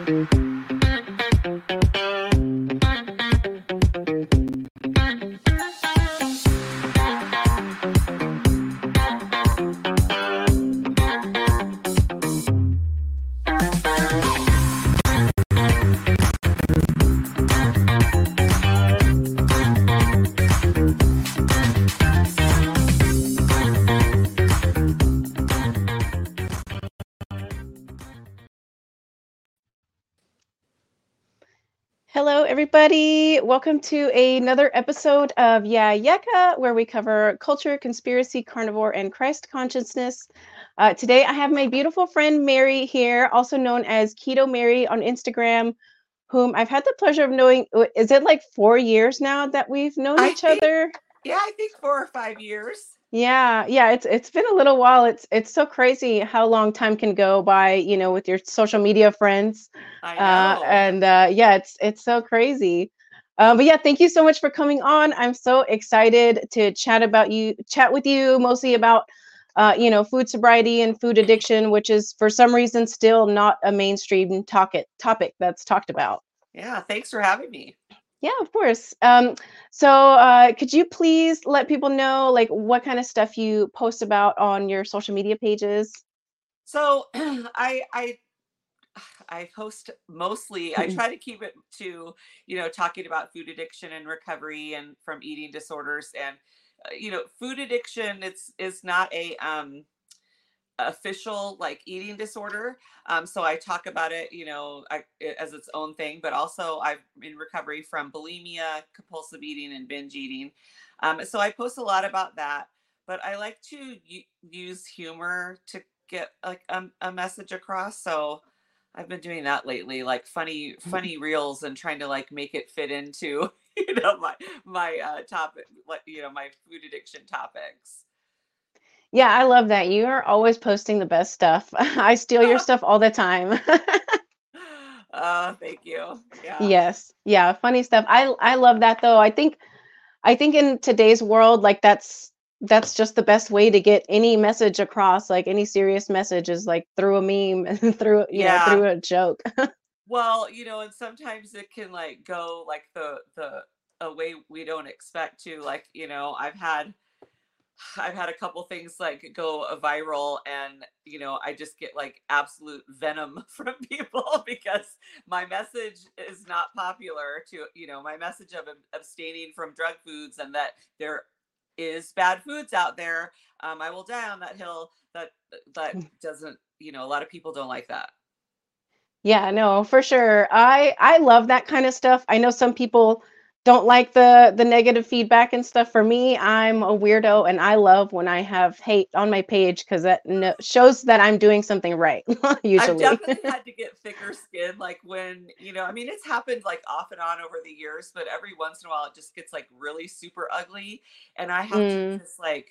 Hello, everybody. Welcome to another episode of Yeah Yeka, where we cover culture, conspiracy, carnivore, and Christ consciousness. Today, I have my beautiful friend Mary here, also known as Keto Mary on Instagram, whom I've had the pleasure of knowing. Is it like 4 years now that we've known I each think, other? yeah, I think 4 or 5 years. Yeah, it's been a little while. It's so crazy how long time can go by, with your social media friends. I know. Yeah, it's so crazy. But yeah, thank you so much for coming on. I'm so excited to chat with you, mostly about food sobriety and food addiction, which is for some reason still not a mainstream topic that's talked about. Yeah, thanks for having me. Yeah, of course. So could you please let people know like what kind of stuff you post about on your social media pages? So I host mostly. I try to keep it to talking about food addiction and recovery and from eating disorders and food addiction. It's is not a official like eating disorder. So I talk about it, as its own thing, but also I'm in recovery from bulimia, compulsive eating, and binge eating. So I post a lot about that, but I like to use humor to get like a message across. So I've been doing that lately, like funny reels and trying to like make it fit into, my topic, like, my food addiction topics. Yeah, I love that. You are always posting the best stuff. I steal your stuff all the time. Thank you. Yeah. Yes. Yeah, funny stuff. I love that though. I think in today's world, like that's just the best way to get any message across, like any serious message is like through a meme and through Yeah. a joke. Well, and sometimes it can like go like the a way we don't expect to. Like, I've had a couple things like go viral, and I just get like absolute venom from people because my message is not popular to, my message of abstaining from drug foods and that there is bad foods out there. I will die on that hill. That doesn't, a lot of people don't like that. Yeah, no, for sure. I love that kind of stuff. I know some people don't like the negative feedback and stuff. For me, I'm a weirdo and I love when I have hate on my page because that shows that I'm doing something right, I've usually. definitely had to get thicker skin, like when, I mean, it's happened like off and on over the years, but every once in a while it just gets like really super ugly. And I have to Mm, just like,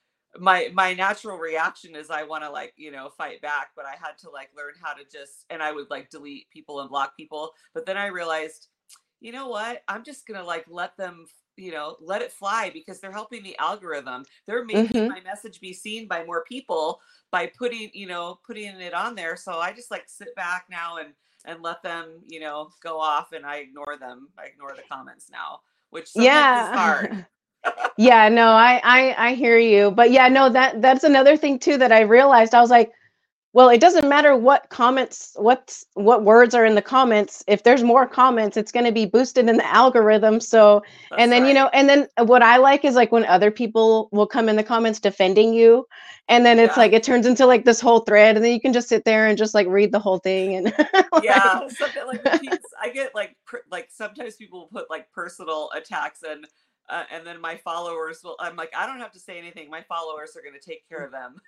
my natural reaction is I want to like, fight back, but I had to like learn how to just, and I would like delete people and block people. But then I realized, you know what? I'm just going to like let them, let it fly because they're helping the algorithm. They're making hmm. my message be seen by more people by putting it on there. So I just like sit back now and let them, go off, and I ignore them. I ignore the comments now, which sometimes is hard. Yeah. Yeah, no, I hear you. But yeah, no, that's another thing too that I realized. I was like, well, it doesn't matter what comments, what words are in the comments. If there's more comments, it's going to be boosted in the algorithm. So, and That's then, right. and then what I like is like when other people will come in the comments defending you, and then it's Yeah. like it turns into like this whole thread, and then you can just sit there and just like read the whole thing and like, Yeah, something like repeats. I get like like sometimes people will put like personal attacks, and then my followers will. I'm like, I don't have to say anything. My followers are going to take care of them.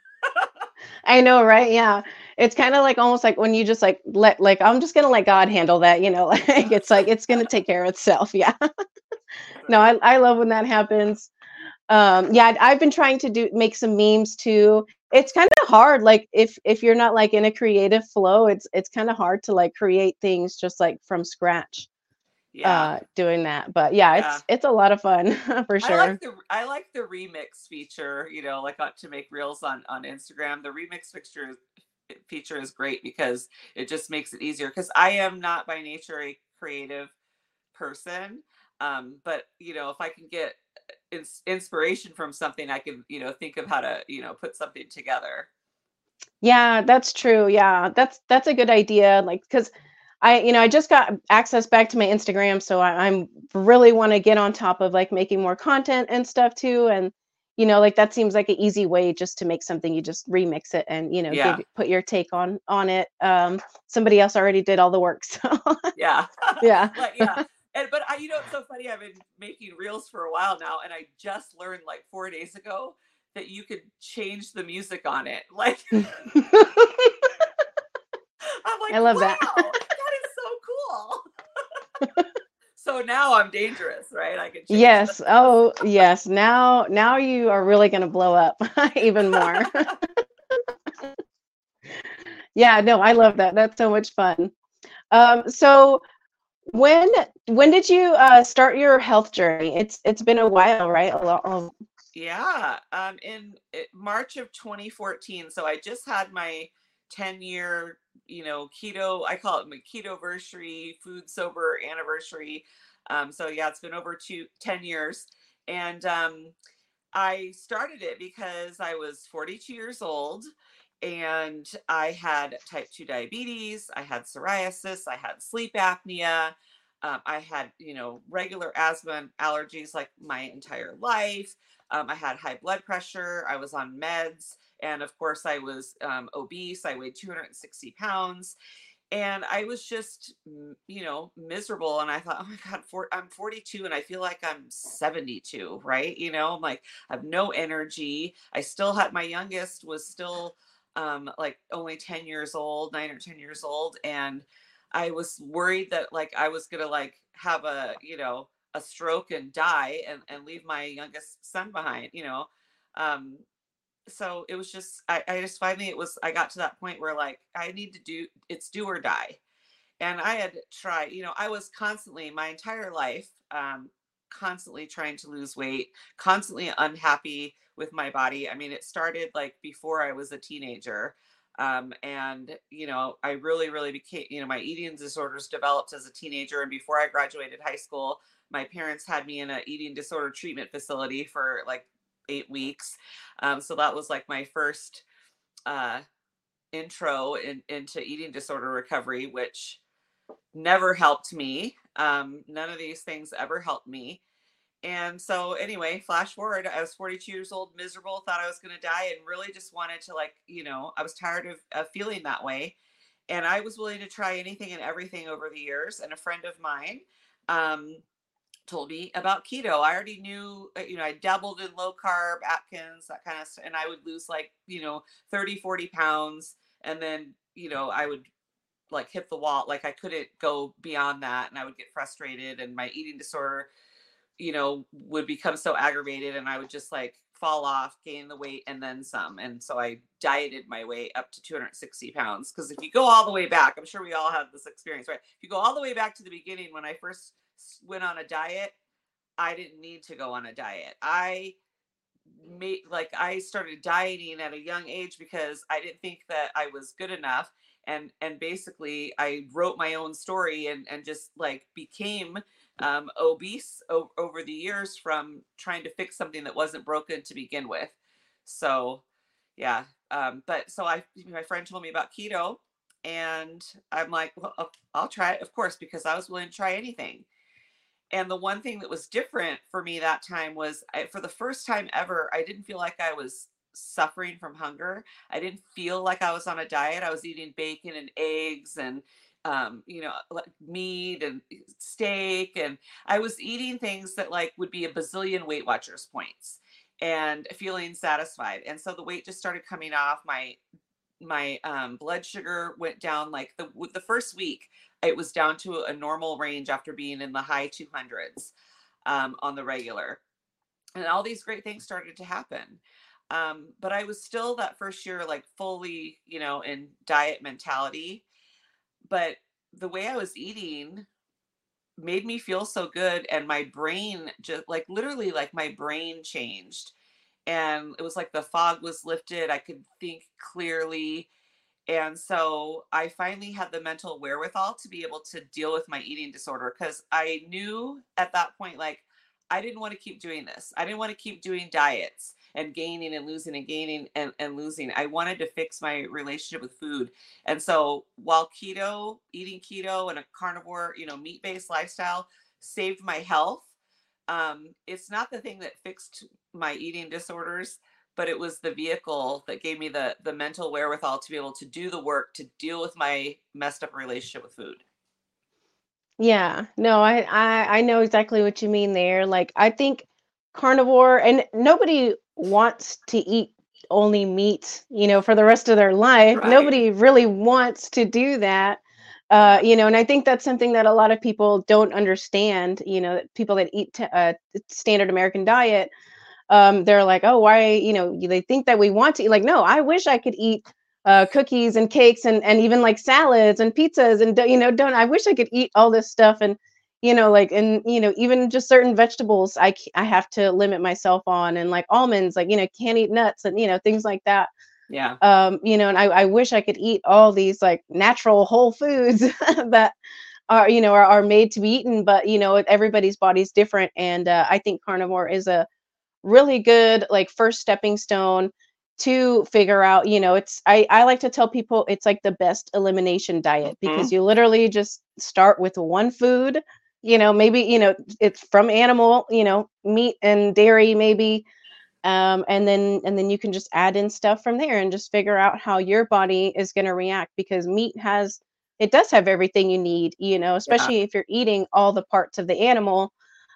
I know, right? Yeah. It's kind of like almost like when you just like let like I'm just gonna let God handle that, like it's gonna take care of itself. Yeah. That's No, right. I love when that happens. Yeah, I've been trying to do make some memes too. It's kind of hard, like if you're not like in a creative flow, it's kind of hard to like create things just like from scratch, Yeah, doing that. But yeah, yeah. it's a lot of fun for I like sure. the remix feature. Like to make reels on Instagram. The remix feature feature is great because it just makes it easier. Because I am not by nature a creative person, but if I can get inspiration from something, I can think of how to put something together. Yeah, that's true. Yeah, that's a good idea. Like, because I just got access back to my Instagram, so I'm really want to get on top of like making more content and stuff too. And like that seems like an easy way just to make something. You just remix it and Yeah, put your take on it. Somebody else already did all the work, so yeah. yeah. Like, yeah. And but it's so funny. I've been making reels for a while now, and I just learned like 4 days ago that you could change the music on it. Like, I'm like, I love that. wow, that is so cool. So now I'm dangerous, right? I can change the Yes. Oh, yes. Now you are really going to blow up even more. Yeah, no, I love that. That's so much fun. So when when did you start your health journey? It's been a while, right? A lot. Yeah, in March of 2014. So I just had my 10-year, keto. I call it my keto versary, food sober anniversary. So yeah, it's been over 10 years, and I started it because I was 42 years old and I had type 2 diabetes, I had psoriasis, I had sleep apnea, I had, regular asthma and allergies like my entire life. I had high blood pressure, I was on meds, and of course, I was obese. I weighed 260 pounds and I was just, miserable. And I thought, oh my God, I'm 42 and I feel like I'm 72, right? I'm like, I have no energy. I still had my youngest was still like only 10 years old, 9 or 10 years old. And I was worried that like I was going to like have a stroke and die and leave my youngest son behind. Um, so it was just I just finally I got to that point where like I need to do it's do or die. And I had tried, I was constantly my entire life, constantly trying to lose weight, constantly unhappy with my body. I mean, it started like before I was a teenager. And I really, really became, my eating disorders developed as a teenager. And before I graduated high school, my parents had me in a eating disorder treatment facility for like 8 weeks. So that was like my first uh, intro into eating disorder recovery, which never helped me. None of these things ever helped me. And so, anyway, flash forward, I was 42 years old, miserable, thought I was going to die, and really just wanted to, like, I was tired of feeling that way. And I was willing to try anything and everything over the years. And a friend of mine, um, told me about keto. I already knew, I dabbled in low carb, Atkins, that kind of stuff. And I would lose like, 30, 40 pounds. And then, I would like hit the wall. Like I couldn't go beyond that. And I would get frustrated and my eating disorder, would become so aggravated and I would just like fall off, gain the weight and then some. And so I dieted my way up to 260 pounds. Because if you go all the way back, I'm sure we all have this experience, right? If you go all the way back to the beginning, when I first went on a diet, I didn't need to go on a diet. I started dieting at a young age because I didn't think that I was good enough. And basically I wrote my own story and just like became obese over the years from trying to fix something that wasn't broken to begin with. So yeah. But so my friend told me about keto and I'm like, well, I'll try it, of course, because I was willing to try anything. And the one thing that was different for me that time was for the first time ever, I didn't feel like I was suffering from hunger. I didn't feel like I was on a diet. I was eating bacon and eggs and, like meat and steak. And I was eating things that like would be a bazillion Weight Watchers points and feeling satisfied. And so the weight just started coming off. My blood sugar went down like the first week it was down to a normal range after being in the high 200s on the regular, and all these great things started to happen. But I was still that first year like fully in diet mentality, but the way I was eating made me feel so good and my brain just like literally like my brain changed and it was like the fog was lifted. I could think clearly And so I finally had the mental wherewithal to be able to deal with my eating disorder, because I knew at that point, like, I didn't want to keep doing this. I didn't want to keep doing diets and gaining and losing and gaining and losing. I wanted to fix my relationship with food. And so while eating keto and a carnivore, meat based lifestyle saved my health, it's not the thing that fixed my eating disorders, but it was the vehicle that gave me the mental wherewithal to be able to do the work to deal with my messed up relationship with food. Yeah, no, I know exactly what you mean there. Like, I think carnivore, and nobody wants to eat only meat, for the rest of their life. Right. Nobody really wants to do that. Yeah. And I think that's something that a lot of people don't understand, that people that eat standard American diet, they're like, oh, why, they think that we want to eat. Like, no, I wish I could eat cookies and cakes and even like salads and pizzas and don't I wish I could eat all this stuff and like and even just certain vegetables I have to limit myself on, and like almonds, like can't eat nuts and things like that. Yeah. And I wish I could eat all these like natural whole foods that are made to be eaten, but everybody's body's different, and I think carnivore is a really good like first stepping stone to figure out, I like to tell people it's like the best elimination diet, because Hmm. you literally just start with one food, maybe it's from animal, meat and dairy maybe, and then you can just add in stuff from there and just figure out how your body is going to react, because it does have everything you need, Yeah. especially if you're eating all the parts of the animal,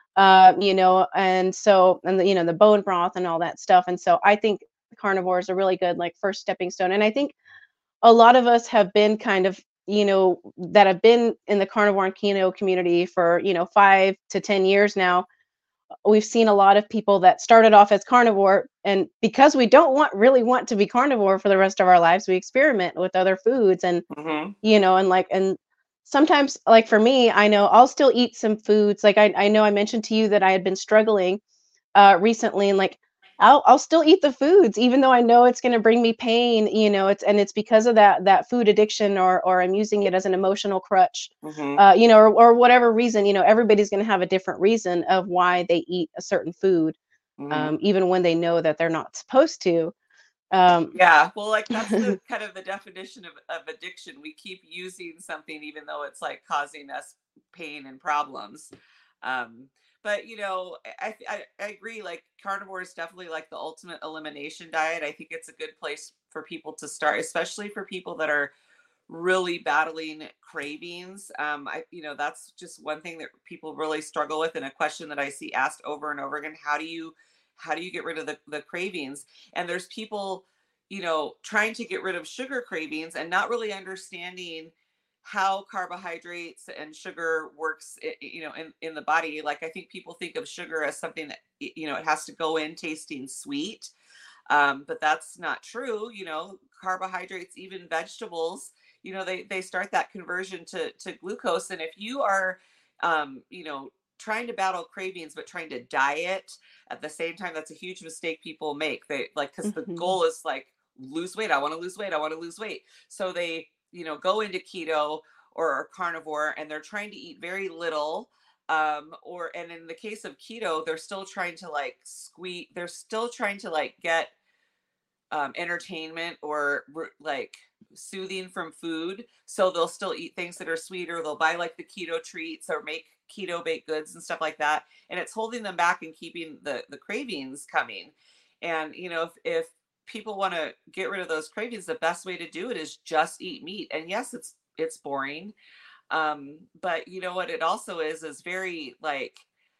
and so, and the bone broth and all that stuff. And so I think carnivore is a really good like first stepping stone. And I think a lot of us have been kind of, that have been in the carnivore and keto community for, 5 to 10 years now. We've seen a lot of people that started off as carnivore, and because we don't really want to be carnivore for the rest of our lives, we experiment with other foods, and Hmm. and sometimes, like for me, I know I'll still eat some foods. Like I know I mentioned to you that I had been struggling recently, and like I'll still eat the foods even though I know it's going to bring me pain, it's because of that food addiction, or I'm using it as an emotional crutch. Hmm. Or whatever reason, everybody's going to have a different reason of why they eat a certain food, Hmm. even when they know that they're not supposed to. Um, Yeah. Well, like, that's the kind of the definition of addiction. We keep using something even though it's like causing us pain and problems. Um, but I agree. Like, carnivore is definitely like the ultimate elimination diet. I think it's a good place for people to start, especially for people that are really battling cravings. That's just one thing that people really struggle with, and a question that I see asked over and over again. How do you get rid of the cravings? And there's people, trying to get rid of sugar cravings and not really understanding how carbohydrates and sugar works, in the body. Like, I think people think of sugar as something that, it has to go in tasting sweet, but that's not true. Carbohydrates, even vegetables, they start that conversion to glucose. And if you are, trying to battle cravings but trying to diet at the same time, that's a huge mistake people make. They like, because the mhm, goal is like, lose weight. I want to lose weight. I want to lose weight. So they, go into keto or carnivore, and they're trying to eat very little, and in the case of keto, they're still trying to like they're still trying to like get entertainment or like soothing from food. So they'll still eat things that are sweeter. They'll buy like the keto treats or make keto baked goods and stuff like that. And it's holding them back and keeping the cravings coming. And, if people want to get rid of those cravings, the best way to do it is just eat meat. And yes, it's boring. But you know what it also is very like,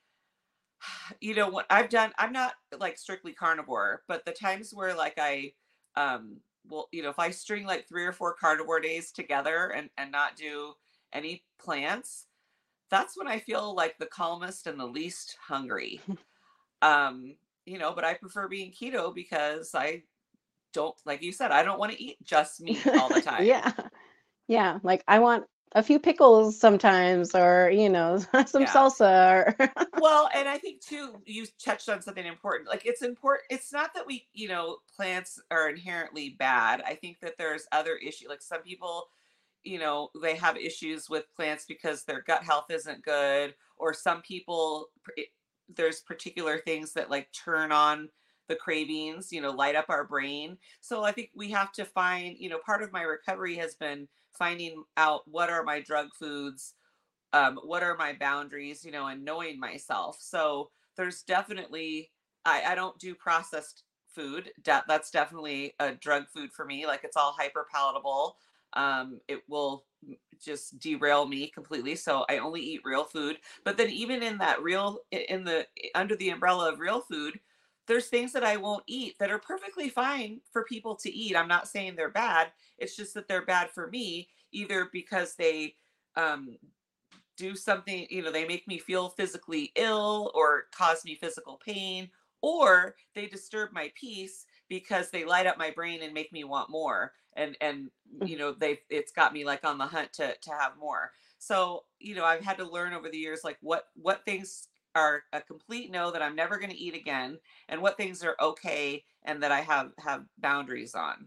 what I've done, I'm not like strictly carnivore, but the times where like well, if I string like 3 or 4 carnivore days together and not do any plants, that's when I feel like the calmest and the least hungry. Um, but I prefer being keto because I don't, like you said, I don't want to eat just meat all the time. yeah. Yeah, like I want a few pickles sometimes, or some Yeah. salsa. Or Well, and I think too, you touched on something important. Like it's important. It's not that we, plants are inherently bad. I think that there's other issues. Like some people, they have issues with plants because their gut health isn't good, or some people, there's particular things that like turn on the cravings, light up our brain. So I think we have to find, part of my recovery has been finding out what are my drug foods, what are my boundaries, and knowing myself. So there's definitely, I don't do processed food. That's definitely a drug food for me. Like it's all hyper palatable. It will just derail me completely. So I only eat real food. But then even in that real, in the under the umbrella of real food, there's things that I won't eat that are perfectly fine for people to eat. I'm not saying they're bad. It's just that they're bad for me, either because they um, do something, they make me feel physically ill or cause me physical pain, or they disturb my peace because they light up my brain and make me want more. And they it's got me like on the hunt to have more. So, I've had to learn over the years like what things are a complete no that I'm never going to eat again, and what things are okay and that I have boundaries on.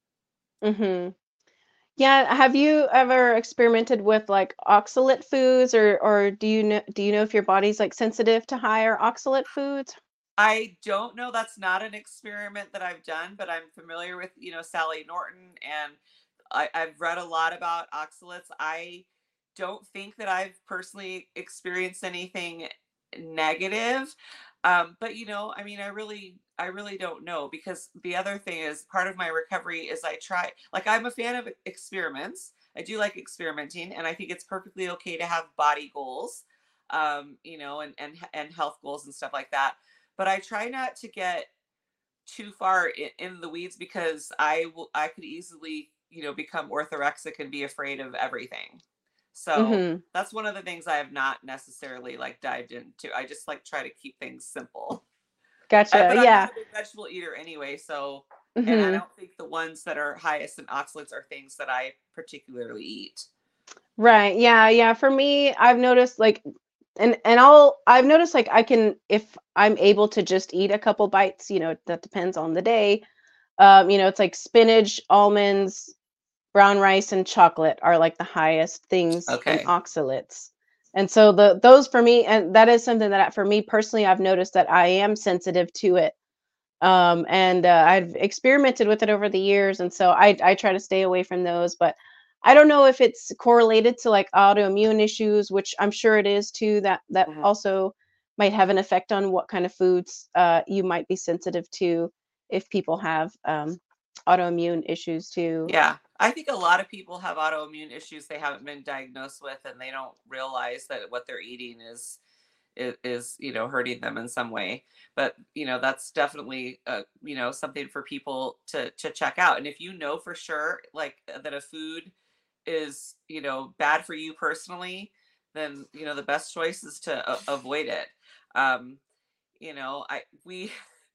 hmm Yeah, have you ever experimented with like oxalate foods, or do you know if your body's like sensitive to higher oxalate foods? I don't know. That's not an experiment that I've done, but I'm familiar with, Sally Norton, and I've read a lot about oxalates. I don't think that I've personally experienced anything negative. But I mean, I really don't know, because the other thing is part of my recovery is I try, like, I'm a fan of experiments. I do like experimenting, and I think it's perfectly okay to have body goals, and health goals and stuff like that, but I try not to get too far in the weeds, because I could easily, become orthorexic and be afraid of everything. So hmm that's one of the things I have not necessarily like dived into. I just like try to keep things simple. Gotcha. But I'm Yeah. not a big vegetable eater anyway, so, and I hmm don't think the ones that are highest in oxalates are things that I particularly eat. Right. Yeah. Yeah. For me, I've noticed like, I've noticed like I can, if I'm able to just eat a couple bites, that depends on the day. It's like spinach, almonds, brown rice, and chocolate are like the highest things in Okay. oxalates. And so those for me, and that is something that for me personally, I've noticed that I am sensitive to it. And I've experimented with it over the years, and so I try to stay away from those. But I don't know if it's correlated to like autoimmune issues, which I'm sure it is too. That Mhm. also might have an effect on what kind of foods you might be sensitive to if people have autoimmune issues too. Yeah. I think a lot of people have autoimmune issues they haven't been diagnosed with, and they don't realize that what they're eating is hurting them in some way. But that's definitely something for people to check out. And if you know for sure like that a food is bad for you personally, then the best choice is to avoid it. um I we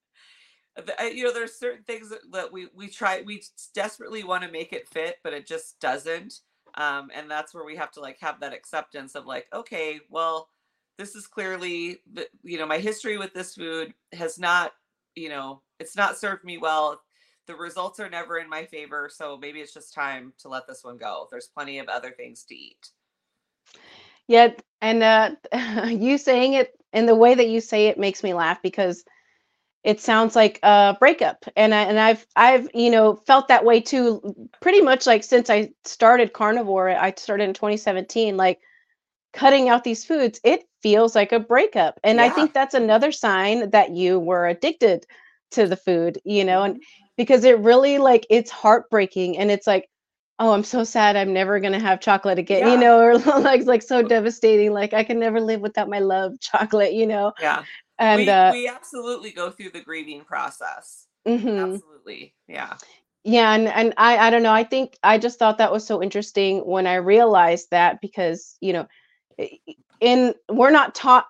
there's certain things that we try, we desperately want to make it fit, but it just doesn't. And that's where we have to like have that acceptance of like, okay, well, this is clearly my history with this food has not, it's not served me well. The results are never in my favor, so maybe it's just time to let this one go. There's plenty of other things to eat. Yeah, and you saying it in the way that you say it makes me laugh because it sounds like a breakup, and I've felt that way too, pretty much like since I started carnivore. I started in 2017, like cutting out these foods. It feels like a breakup, and I Yeah. think that's another sign that you were addicted to the food, and Hmm. because it really like it's heartbreaking, and it's like, oh, I'm so sad. I'm never gonna have chocolate again, Yeah. or like so devastating. Like I can never live without my love chocolate. Yeah. And We absolutely go through the grieving process. mhm. Absolutely. Yeah. Yeah, and I don't know. I think I just thought that was so interesting when I realized that because, in we're not taught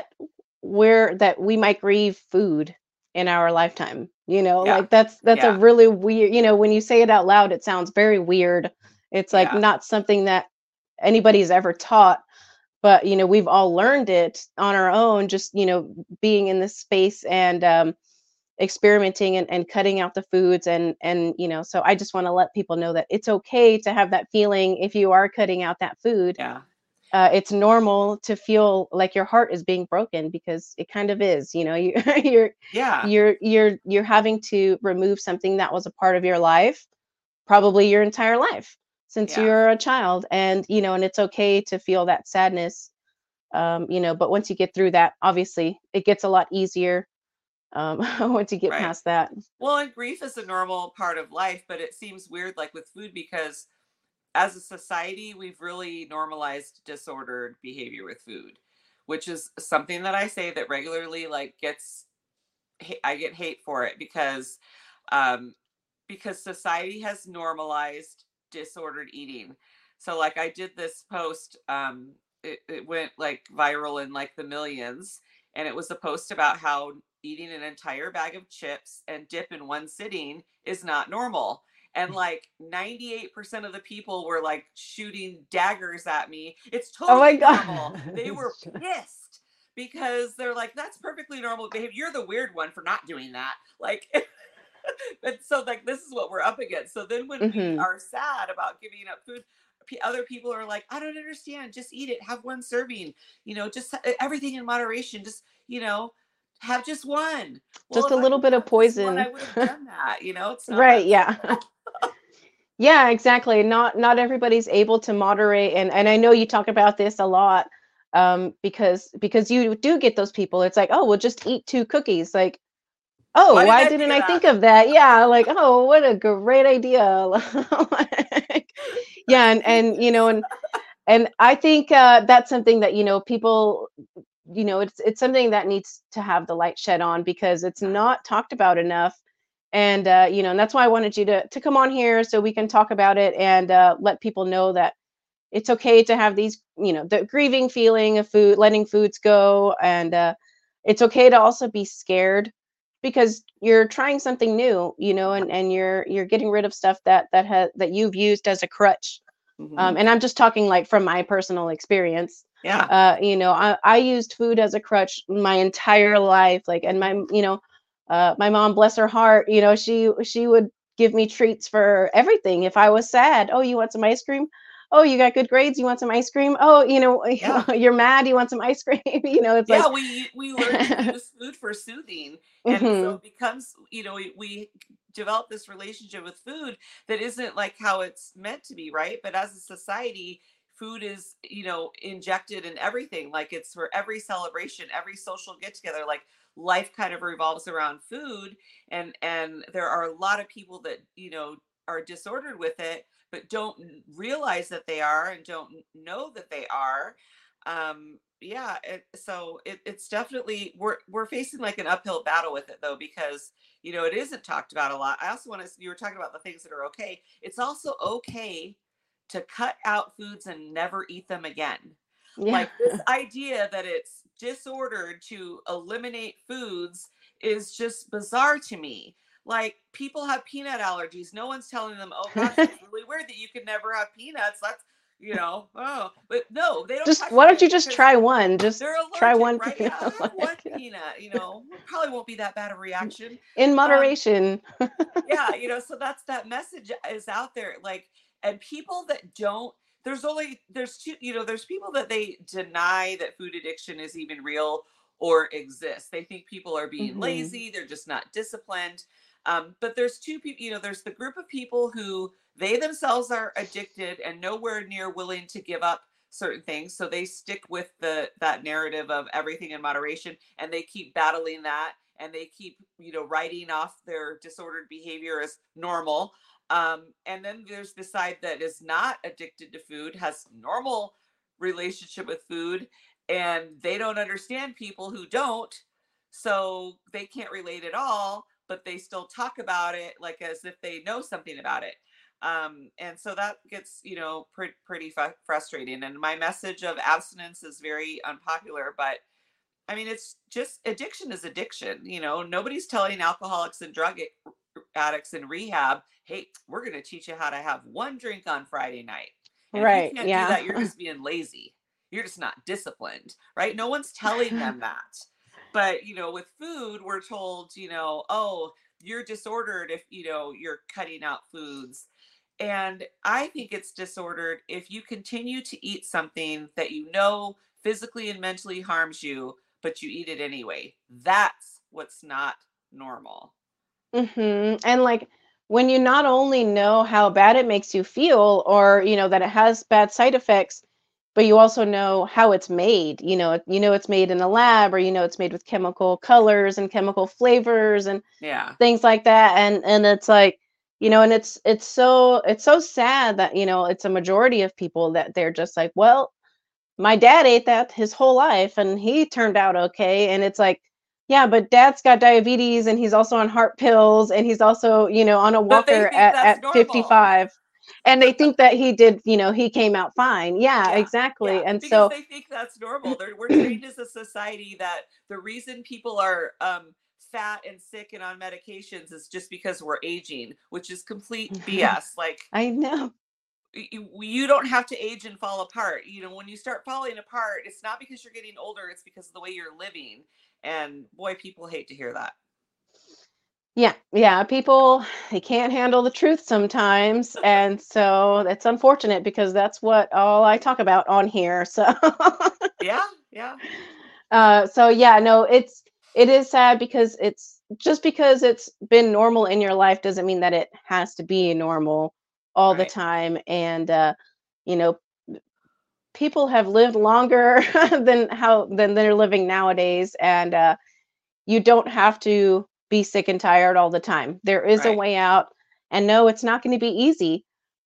that we might grieve food in our lifetime. Yeah. Like that's a Yeah. really weird, when you say it out loud, it sounds very weird. It's like Yeah. not something that anybody's ever taught, but we've all learned it on our own, just being in this space and experimenting and cutting out the foods, and so I just want to let people know that it's okay to have that feeling if you are cutting out that food. Yeah. It's normal to feel like your heart is being broken, because it kind of is. You're Yeah. you're having to remove something that was a part of your life, probably your entire life since Yeah. you're a child, and it's okay to feel that sadness. But once you get through that, obviously it gets a lot easier, once you get Right. past that. Well, and grief is a normal part of life, but it seems weird, like with food, because as a society, we've really normalized disordered behavior with food, which is something that I say that regularly, like, I get hate for it um, because society has normalized disordered eating. So, like, I did this post, it went like viral in like the millions, and it was a post about how eating an entire bag of chips and dip in one sitting is not normal. And like 98% of the people were like shooting daggers at me. It's Oh my totally god. normal. They were pissed because they're like, that's perfectly normal behavior. You're the weird one for not doing that. Like, and so like this is what we're up against. So then when we Hmm. are sad about giving up food, other people are like, I don't understand, just eat it, have one serving, just everything in moderation, just have just one. Well, Just if a I little could bit of have just one, I poison. would have done that. It's not Right, that yeah. simple. Yeah, exactly. Not everybody's able to moderate, and I know you talk about this a lot, because you do get those people. It's like, oh, well, just eat two cookies. Like, oh, Why didn't why I think didn't of I that? think of that? Yeah, like, oh, what a great idea. Like, yeah, That's and genius. and I think that's something that people, it's something that needs to have the light shed on, because it's Yeah. not talked about enough. And and that's why I wanted you to come on here so we can talk about it, and let people know that it's okay to have these, the grieving feeling of food, letting foods go, and it's okay to also be scared, because you're trying something new, and you're getting rid of stuff that you've used as a crutch. Hmm. And I'm just talking like from my personal experience. Yeah. I used food as a crutch my entire life, like, and Hmm. my mom, bless her heart, she would give me treats for everything. If I was sad, oh, you want some ice cream? Oh, you got good grades, you want some ice cream? Oh, Yeah. you're mad, you want some ice cream? It's Yeah, like, we learn to use food for soothing, and so hmm, it becomes, we develop this relationship with food that isn't like how it's meant to be, right? But as a society, food is, injected in everything. Like, it's for every celebration, every social get together. Like, life kind of revolves around food, and there are a lot of people that are disordered with it, but don't realize that they are, and don't know that they are. Yeah, it's definitely, we're facing like an uphill battle with it, though, because it isn't talked about a lot. I also want to, you were talking about the things that are okay. It's also okay to cut out foods and never eat them again. yeah. Like, this idea that it's disordered to eliminate foods is just bizarre to me. Like, people have peanut allergies. No one's telling them, oh gosh, that's really weird that you can never have peanuts. That's, oh, but no, they don't Just touch why don't it you just because try one? Just they're try allergic, one right? Yeah, peanut. I'll have one Like, peanut, probably won't be that bad a reaction. in Um, moderation. yeah, so that's, that message is out there. Like, and people that don't, there's two, there's people that they deny that food addiction is even real or exists. They think people are being Hmm. lazy, they're just not disciplined. But there's two people, there's the group of people who they themselves are addicted and nowhere near willing to give up certain things, so they stick with that narrative of everything in moderation, and they keep battling that, and they keep writing off their disordered behavior as normal. And then there's the side that is not addicted to food, has normal relationship with food, and they don't understand people who don't, so they can't relate at all, but they still talk about it like as if they know something about it. And so that gets pretty frustrating, and my message of abstinence is very unpopular, but I mean, it's just, addiction is addiction. Nobody's telling alcoholics and drug addicts in rehab, hey, we're going to teach you how to have one drink on Friday night. And if you Right. can't do Yeah. that, you're just being lazy. You're just not disciplined, right? No one's telling them that. But, with food, we're told, oh, you're disordered if, you're cutting out foods. And I think it's disordered if you continue to eat something that physically and mentally harms you, but you eat it anyway. That's what's not normal. And like when you not only know how bad it makes you feel or, that it has bad side effects, but you also know how it's made. It's made in a lab or it's made with chemical colors and chemical flavors and Yeah. things like that. And it's like, and it's so sad that, it's a majority of people that they're just like, well, my dad ate that his whole life and he turned out okay. And it's like, yeah, but dad's got diabetes and he's also on heart pills and he's also, on a But they walker think at that's normal. 55. And they think that he did, he came out fine. Yeah, Yeah, exactly. yeah, And because so, they think that's normal. We're trained as a society that the reason people are fat and sick and on medications is just because we're aging, which is complete BS. Like, I know. you don't have to age and fall apart. When you start falling apart, it's not because you're getting older, it's because of the way you're living. And boy, people hate to hear that. Yeah, yeah, people they can't handle the truth sometimes, and so that's unfortunate because that's what all I talk about on here. So, Yeah, yeah, so yeah, no, it is sad because it's just because it's been normal in your life doesn't mean that it has to be normal all the right, time. And you know, people have lived longer than they're living nowadays, and you don't have to be sick and tired all the time. There is a right. way out, and no, it's not going to be easy.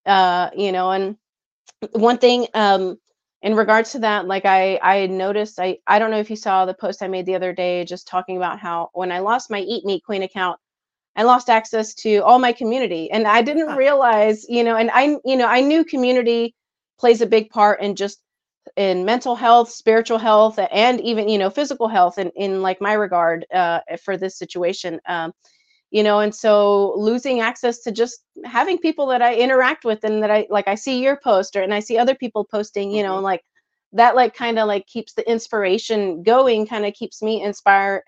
And one thing in regards to that, like I noticed, I don't know if you saw the post I made the other day just talking about how when I lost my Eat Meat Queen account, I lost access to all my community. And I didn't Yeah, realize, and I knew community plays a big part in just in mental health, spiritual health, and even, physical health in like my regard for this situation. And so losing access to just having people that I interact with and that I see your poster and I see other people posting, hmm, like that, like kind of like keeps the inspiration going, kind of keeps me inspired.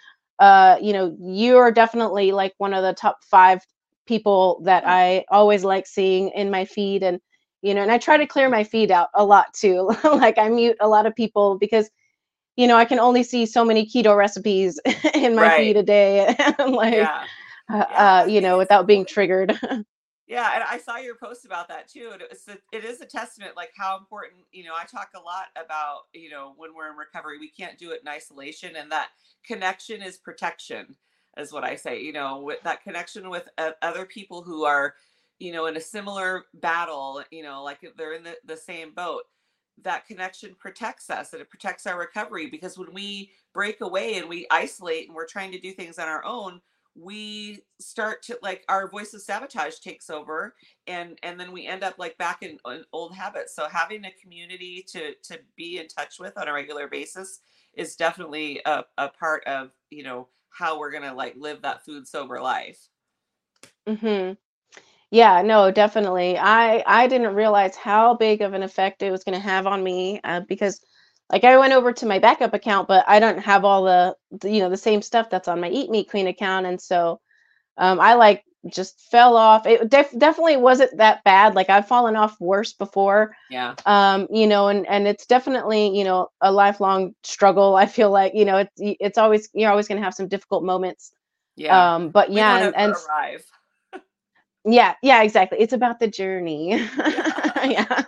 You are definitely like one of the top 5 people that I always like seeing in my feed. And I try to clear my feed out a lot too. Like I mute a lot of people because I can only see so many keto recipes in my right. feed a day. And like Yeah, yeah. I think it's without being important. triggered. Yeah, and I saw your post about that too. And it is a testament, like how important. I talk a lot about when we're in recovery, we can't do it in isolation, and that connection is protection, is what I say. With that connection with other people who are, in a similar battle. Like they're in the same boat. That connection protects us, and it protects our recovery, because when we break away and we isolate and we're trying to do things on our own, we start to, like, our voice of sabotage takes over, and then we end up like back in old habits. So having a community to be in touch with on a regular basis is definitely a part of how we're gonna like live that food sober life. Hmm. Yeah, no, definitely. I didn't realize how big of an effect it was going to have on me because like I went over to my backup account, but I don't have all the same stuff that's on my Eat Meat Queen account. And so I like just fell off. It definitely wasn't that bad. Like I've fallen off worse before. Yeah, And it's definitely, a lifelong struggle. I feel like, it's always, you're always going to have some difficult moments. yeah, But we yeah, don't and ever arrive. yeah, yeah, exactly. It's about the journey. Yeah. Yeah.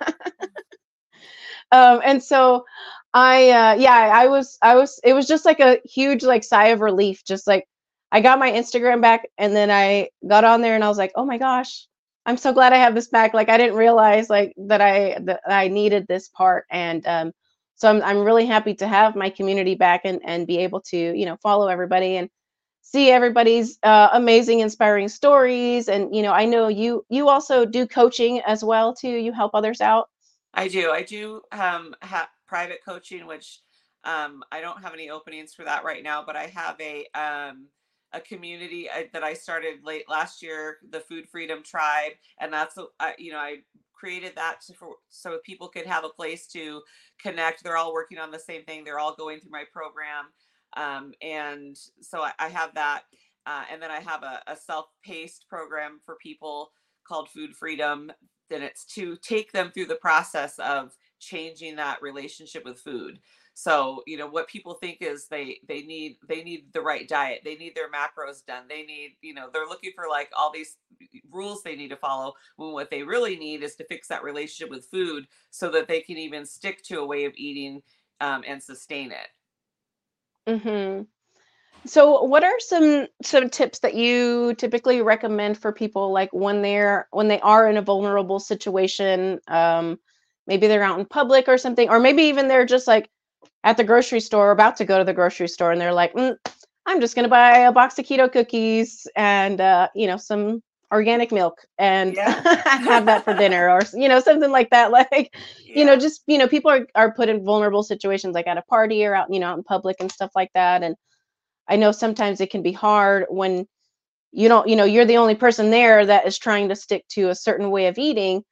And so yeah, it was just like a huge like sigh of relief. Just like I got my Instagram back and then I got on there and I was like, oh my gosh, I'm so glad I have this back. Like I didn't realize like that I needed this part. And so I'm really happy to have my community back and be able to, follow everybody and see everybody's amazing inspiring stories. And I know you also do coaching as well too. You help others out. I do. I do have private coaching, which I don't have any openings for that right now, but I have a community that I started late last year, the Food Freedom Tribe, and that's I created that so people could have a place to connect. They're all working on the same thing. They're all going through my program. And so I have that. And then I have a self-paced program for people called Food Freedom. Then it's to take them through the process of changing that relationship with food. So, what people think is they need the right diet, they need their macros done, they need, they're looking for like all these rules they need to follow, when what they really need is to fix that relationship with food so that they can even stick to a way of eating, and sustain it. Hmm. So, what are some tips that you typically recommend for people, like when they are in a vulnerable situation? Maybe they're out in public or something, or maybe even they're just like at the grocery store, about to go to the grocery store, and they're like, I'm just gonna buy a box of keto cookies and some organic milk and Yeah. have that for dinner, or something like that. Like, Yeah. just people are put in vulnerable situations, like at a party or out out in public and stuff like that. And I know sometimes it can be hard when you don't, you're the only person there that is trying to stick to a certain way of eating.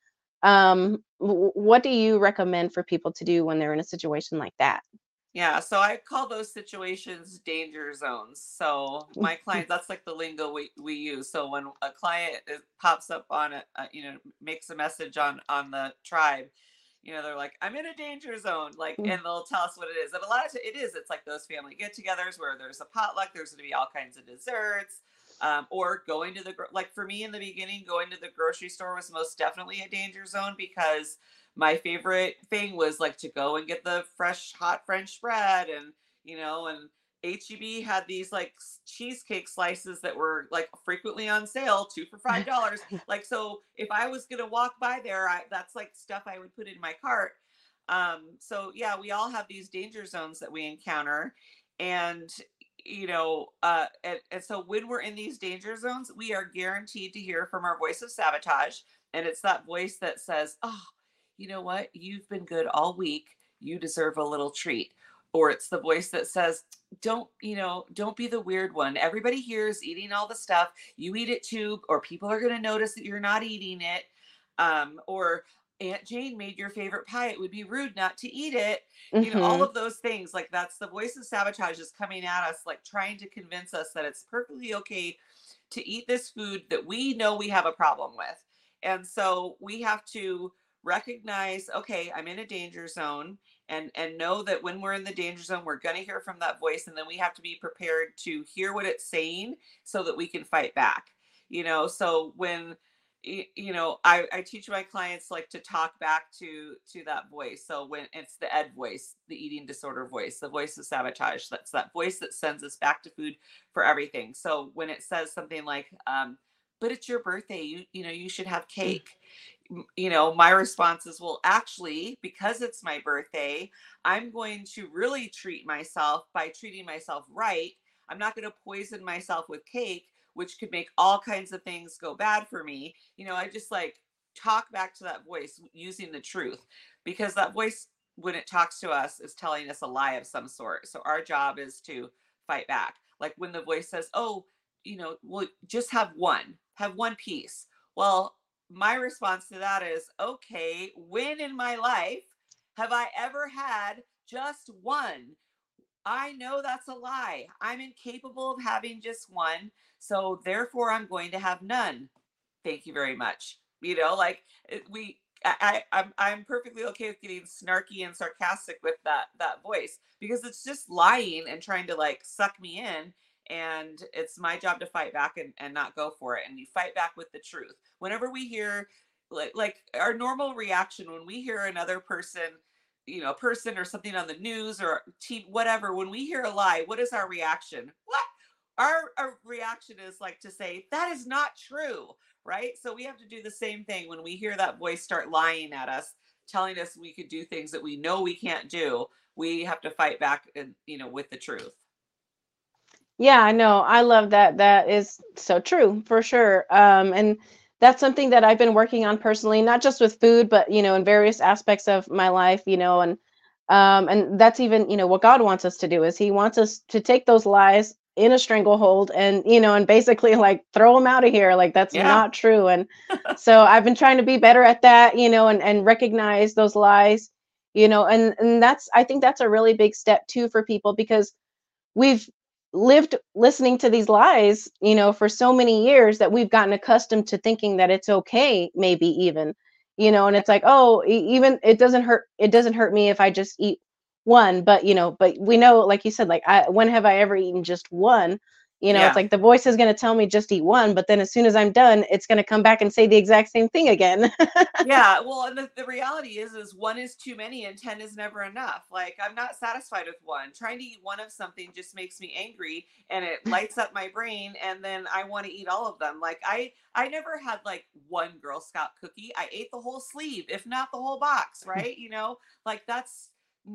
What do you recommend for people to do when they're in a situation like that? Yeah, so I call those situations danger zones. So my clients, that's like the lingo we use. So when a client pops up on makes a message on the tribe, they're like, I'm in a danger zone, like, and they'll tell us what it is. And a lot of it is, it's like those family get-togethers where there's a potluck, there's going to be all kinds of desserts, or going to like for me in the beginning, going to the grocery store was most definitely a danger zone, because my favorite thing was like to go and get the fresh hot French bread, and HEB had these like cheesecake slices that were like frequently on sale, two for $5. Like, so if I was gonna walk by there, that's like stuff I would put in my cart. So yeah, we all have these danger zones that we encounter, and and so when we're in these danger zones, we are guaranteed to hear from our voice of sabotage, and it's that voice that says, "Oh, you know what? You've been good all week. You deserve a little treat." Or it's the voice that says, don't be the weird one. Everybody here is eating all the stuff. You eat it too, or people are going to notice that you're not eating it. Or Aunt Jane made your favorite pie. It would be rude not to eat it. All Hmm. of those things. Like, that's the voice of sabotage is coming at us, like trying to convince us that it's perfectly okay to eat this food that we know we have a problem with. And so we have to recognize, okay, I'm in a danger zone, and know that when we're in the danger zone, we're going to hear from that voice, and then we have to be prepared to hear what it's saying so that we can fight back. So when I teach my clients like to talk back to that voice. So when it's the ed voice, the eating disorder voice, the voice of sabotage, that's that voice that sends us back to food for everything. So when it says something like, but it's your birthday, you should have cake. My response is, well, actually, because it's my birthday, I'm going to really treat myself by treating myself right. I'm not going to poison myself with cake, which could make all kinds of things go bad for me. I just like talk back to that voice using the truth, because that voice, when it talks to us, is telling us a lie of some sort. So our job is to fight back. Like when the voice says, oh, well, just have one piece. Well, my response to that is, okay, when in my life have I ever had just one? I know that's a lie. I'm incapable of having just one. So therefore, I'm going to have none. Thank you very much. Like we, I'm perfectly okay with getting snarky and sarcastic with that voice, because it's just lying and trying to like suck me in. And it's my job to fight back and not go for it. And you fight back with the truth. Whenever we hear, like our normal reaction when we hear another person, person or something on the news or TV, whatever, when we hear a lie, what is our reaction? What? Our reaction is like to say, that is not true, right? So we have to do the same thing when we hear that voice start lying at us, telling us we could do things that we know we can't do. We have to fight back, and with the truth. Yeah, I know. I love that. That is so true for sure. And that's something that I've been working on personally, not just with food, but in various aspects of my life, and that's even, what God wants us to do is He wants us to take those lies in a stranglehold and, and basically like throw them out of here. Like that's Yeah. not true. And so I've been trying to be better at that, and recognize those lies, and I think that's a really big step too for people because we've lived listening to these lies, for so many years that we've gotten accustomed to thinking that it's okay, maybe even, and it's like, oh, even it doesn't hurt me if I just eat one, but we know, like you said, like when have I ever eaten just one? It's Yeah. like the voice is going to tell me just eat one, but then as soon as I'm done, it's going to come back and say the exact same thing again. Yeah, well, and the reality is one is too many and 10 is never enough. Like I'm not satisfied with one. Trying to eat one of something just makes me angry and it lights up my brain and then I want to eat all of them. Like I never had like one Girl Scout cookie. I ate the whole sleeve, if not the whole box, right? Like that's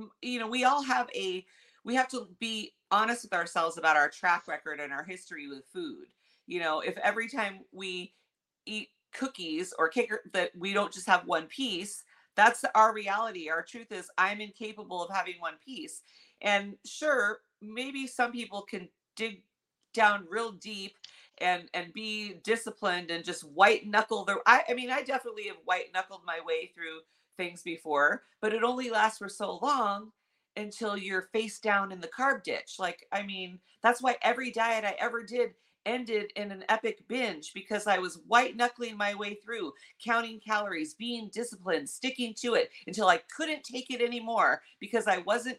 we all have we have to be honest with ourselves about our track record and our history with food. If every time we eat cookies or cake that we don't just have one piece, that's our reality. Our truth is I'm incapable of having one piece. And sure, maybe some people can dig down real deep and be disciplined and just white knuckle their I mean I definitely have white knuckled my way through things before, but it only lasts for so long until you're face down in the carb ditch. Like, I mean, that's why every diet I ever did ended in an epic binge because I was white knuckling my way through, counting calories, being disciplined, sticking to it until I couldn't take it anymore because I wasn't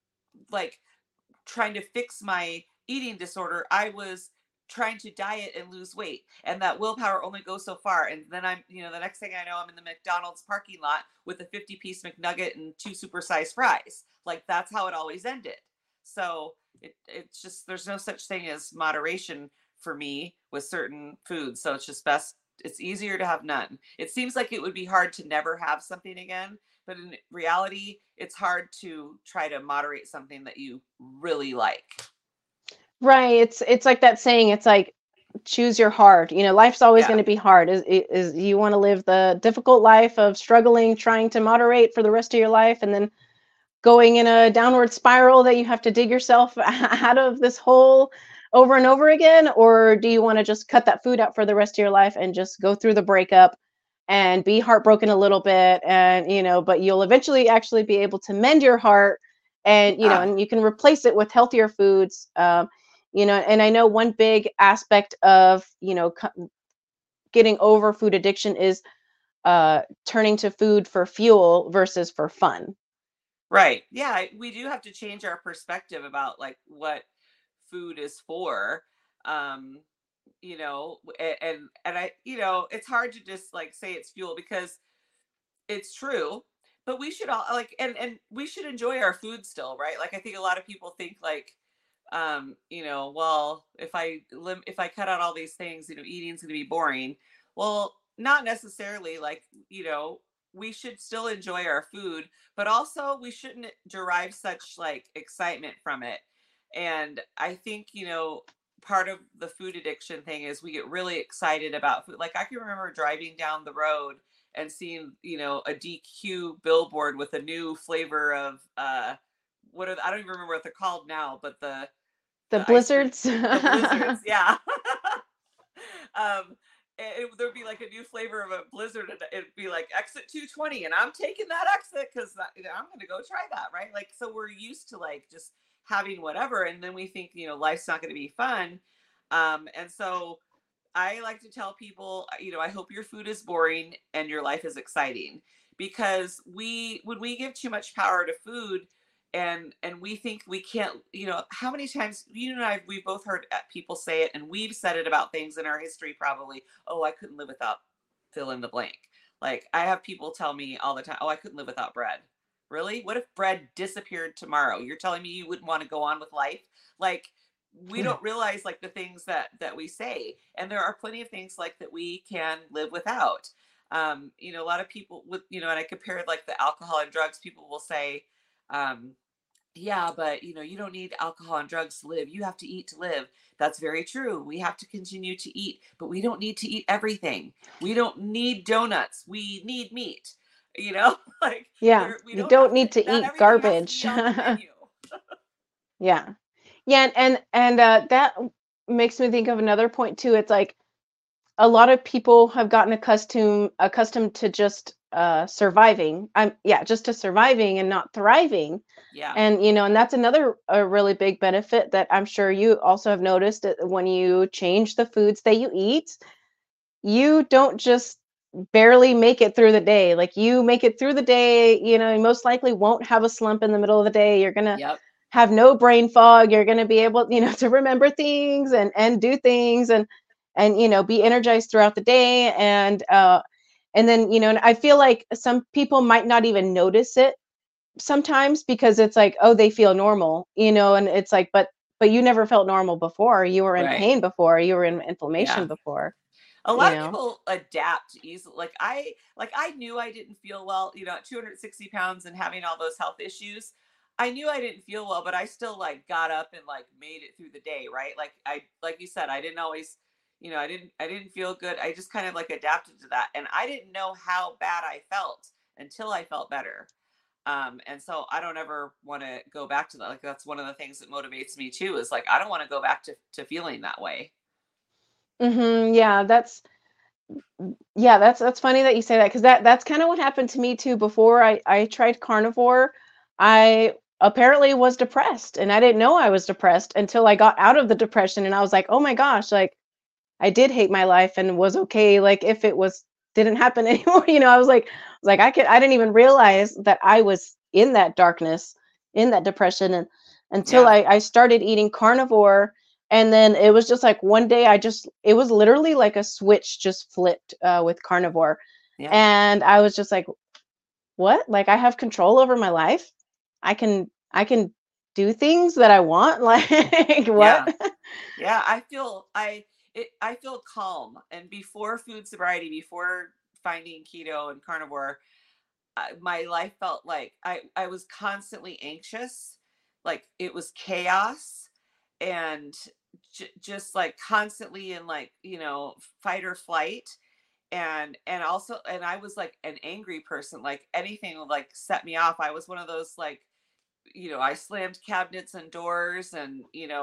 like trying to fix my eating disorder. I was trying to diet and lose weight. And that willpower only goes so far. And then the next thing I know, I'm in the McDonald's parking lot with a 50-piece McNugget and two supersized fries. Like that's how it always ended. So it's just, there's no such thing as moderation for me with certain foods. So it's just best, it's easier to have none. It seems like it would be hard to never have something again, but in reality, it's hard to try to moderate something that you really like. Right. It's like that saying, it's like choose your hard. Life's always Yeah. going to be hard. Is you want to live the difficult life of struggling, trying to moderate for the rest of your life, and then going in a downward spiral that you have to dig yourself out of this hole over and over again? Or do you want to just cut that food out for the rest of your life and just go through the breakup and be heartbroken a little bit, and but you'll eventually actually be able to mend your heart, and Yeah. and you can replace it with healthier foods. And I know one big aspect of getting over food addiction is turning to food for fuel versus for fun. Right. Yeah, we do have to change our perspective about like what food is for. Um, and I, it's hard to just like say it's fuel because it's true, but we should all like and we should enjoy our food still, right? Like I think a lot of people think like well, if I cut out all these things, eating's going to be boring. Well, not necessarily. Like, we should still enjoy our food, but also we shouldn't derive such like excitement from it. And I think, part of the food addiction thing is we get really excited about food. Like I can remember driving down the road and seeing, a DQ billboard with a new flavor of I don't even remember what they're called now, but The the ice cream, blizzards. the blizzards, yeah. There'd be like a new flavor of a blizzard, and it'd be like exit 220, and I'm taking that exit because I'm going to go try that, right? Like, so we're used to like just having whatever, and then we think life's not going to be fun, and so I like to tell people, I hope your food is boring and your life is exciting because when we give too much power to food and we think we can't, how many times you and I we've both heard people say it and we've said it about things in our history probably, oh, I couldn't live without fill in the blank. Like I have people tell me all the time, oh, I couldn't live without bread. Really? What if bread disappeared tomorrow? You're telling me you wouldn't want to go on with life? Like we don't realize like the things that we say, and there are plenty of things like that we can live without. A lot of people with and I compared like the alcohol and drugs, people will say, um yeah, but you don't need alcohol and drugs to live, you have to eat to live. That's very true, we have to continue to eat, but we don't need to eat everything. We don't need donuts, we need meat. Like Yeah, there we you don't don't have to, need to not eat everything has to garbage. be on the menu. Yeah. Yeah, and that makes me think of another point too. It's like a lot of people have gotten accustomed to just surviving. Yeah, just to surviving and not thriving. Yeah. And and that's another a really big benefit that I'm sure you also have noticed when you change the foods that you eat, you don't just barely make it through the day. Like you make it through the day, you most likely won't have a slump in the middle of the day. You're going to Yep. have no brain fog. You're going to be able, to remember things and do things and be energized throughout the day and then and I feel like some people might not even notice it sometimes because it's like, oh, they feel normal, and it's like, but you never felt normal before. You were in Right. pain before. You were in inflammation Yeah. before, A you lot of know. people adapt easily. Like I knew I didn't feel well, at 260 pounds and having all those health issues. I knew I didn't feel well, but I still like got up and like made it through the day, right? Like you said, I didn't always, I didn't feel good. I just kind of like adapted to that. And I didn't know how bad I felt until I felt better. And so I don't ever want to go back to that. Like that's one of the things that motivates me too, is like I don't want to go back to feeling that way. Yeah, that's funny that you say that because that's kind of what happened to me too. Before I tried carnivore, I apparently was depressed, and I didn't know I was depressed until I got out of the depression, and I was like, oh my gosh, like I did hate my life and was okay. Like if it was didn't happen anymore, I was like I didn't even realize that I was in that darkness, in that depression, and until Yeah. I started eating carnivore, and then it was just like one day it was literally like a switch just flipped with carnivore, Yeah. and I was just like, what? Like I have control over my life. I can do things that I want. Like what? Yeah. Yeah, I feel calm. And before food sobriety, before finding keto and carnivore, my life felt like I was constantly anxious, like it was chaos, and just like constantly in like fight or flight, and also and I was like an angry person. Like anything would like set me off. I was one of those like I slammed cabinets and doors, and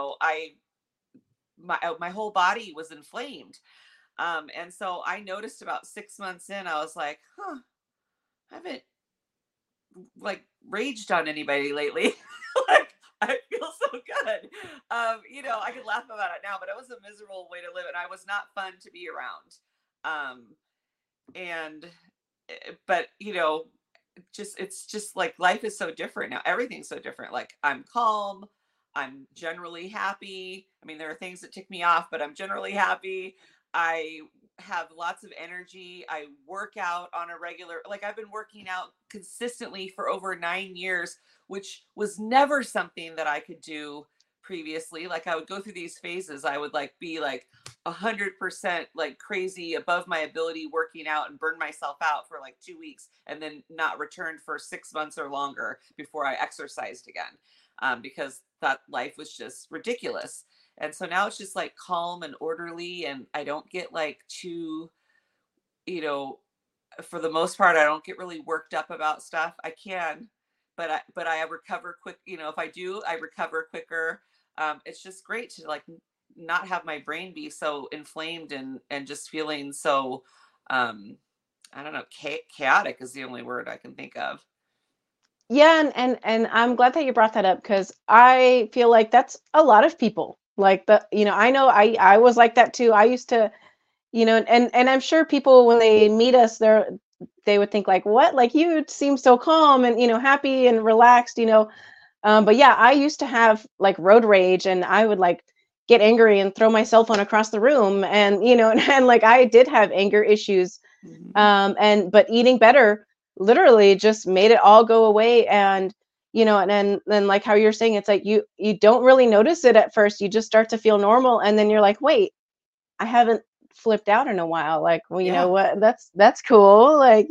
my whole body was inflamed. And so I noticed about 6 months in, I was like, huh, I haven't like raged on anybody lately. Like I feel so good. I can laugh about it now, but it was a miserable way to live, and I was not fun to be around. Um, and but just it's just like life is so different now. Everything's so different. Like I'm calm. I'm generally happy. I mean, there are things that tick me off, but I'm generally happy. I have lots of energy. I work out on a regular, like I've been working out consistently for over 9 years, which was never something that I could do previously. Like I would go through these phases. I would like be like 100% like crazy above my ability working out and burn myself out for like 2 weeks and then not return for 6 months or longer before I exercised again, because that life was just ridiculous. And so now it's just like calm and orderly, and I don't get like too, you know, for the most part, I don't get really worked up about stuff. I can, but I recover quick. If I do, I recover quicker. It's just great to like not have my brain be so inflamed and just feeling so um I don't know, chaotic is the only word I can think of. Yeah, and I'm glad that you brought that up because I feel like that's a lot of people. Like I know I was like that too. I used to, and I'm sure people when they meet us, they would think like, what? Like you seem so calm and happy and relaxed, but yeah, I used to have like road rage and I would like get angry and throw my cell phone across the room and and like I did have anger issues Mhm. and but eating better literally just made it all go away and and then like how you're saying it's like you don't really notice it at first, you just start to feel normal and then you're like, wait, I haven't flipped out in a while, like, well, you know Yeah. what, that's cool, like,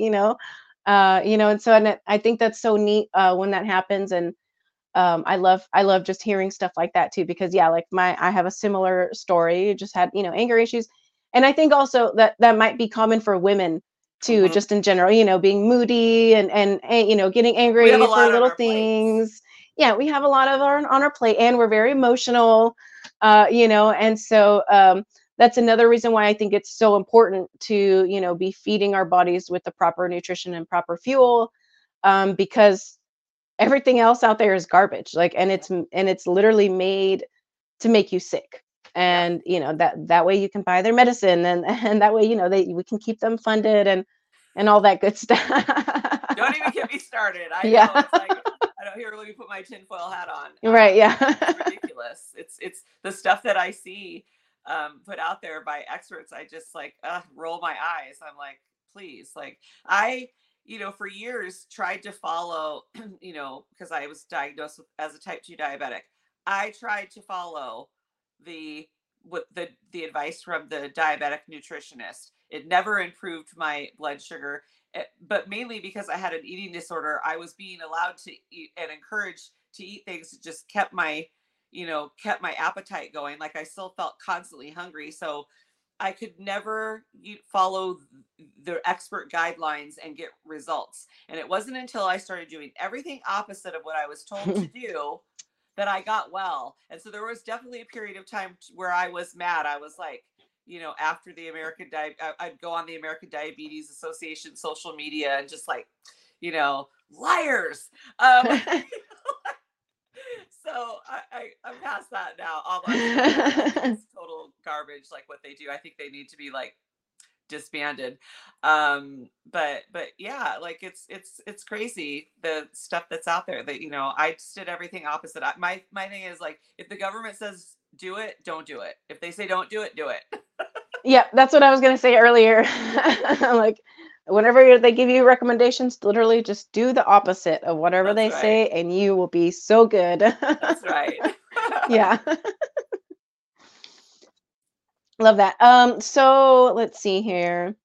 and so and I think that's so neat when that happens. And I love just hearing stuff like that too because yeah, like I have a similar story, just had anger issues. And I think also that that might be common for women too, Mhm. just in general, being moody and getting We have a angry for lot on little our plates. things. Yeah, we have a lot of our on our plate, and we're very emotional, and so that's another reason why I think it's so important to, be feeding our bodies with the proper nutrition and proper fuel, because everything else out there is garbage. Like, and it's literally made to make you sick. Yep. And that way you can buy their medicine, and and that way we can keep them funded, and all that good stuff. Don't even get me started. I know. Yeah. It's like, I don't here, let me put my tinfoil hat on. Right, yeah. It's ridiculous. It's the stuff that I see put out there by experts. I just like roll my eyes. I'm like, please. Like I, for years tried to follow, because I was diagnosed as a type 2 diabetic. I tried to follow the the advice from the diabetic nutritionist. It never improved my blood sugar, but mainly because I had an eating disorder. I was being allowed to eat and encouraged to eat things that just kept my appetite going. Like I still felt constantly hungry. So I could never follow the expert guidelines and get results. And it wasn't until I started doing everything opposite of what I was told to do that I got well. And so there was definitely a period of time where I was mad. I was like, after the I'd go on the American Diabetes Association social media and just like, liars. So I'm past that now. Almost. I think it's total garbage. Like what they do. I think they need to be like disbanded. But yeah, like it's crazy the stuff that's out there that I just did everything opposite. My thing is like, if the government says do it, don't do it. If they say don't do it, do it. Yeah, that's what I was gonna say earlier. Like, whenever they give you recommendations, literally just do the opposite of whatever That's they right. say, and you will be so good. That's right. Yeah, love that. So let's see here.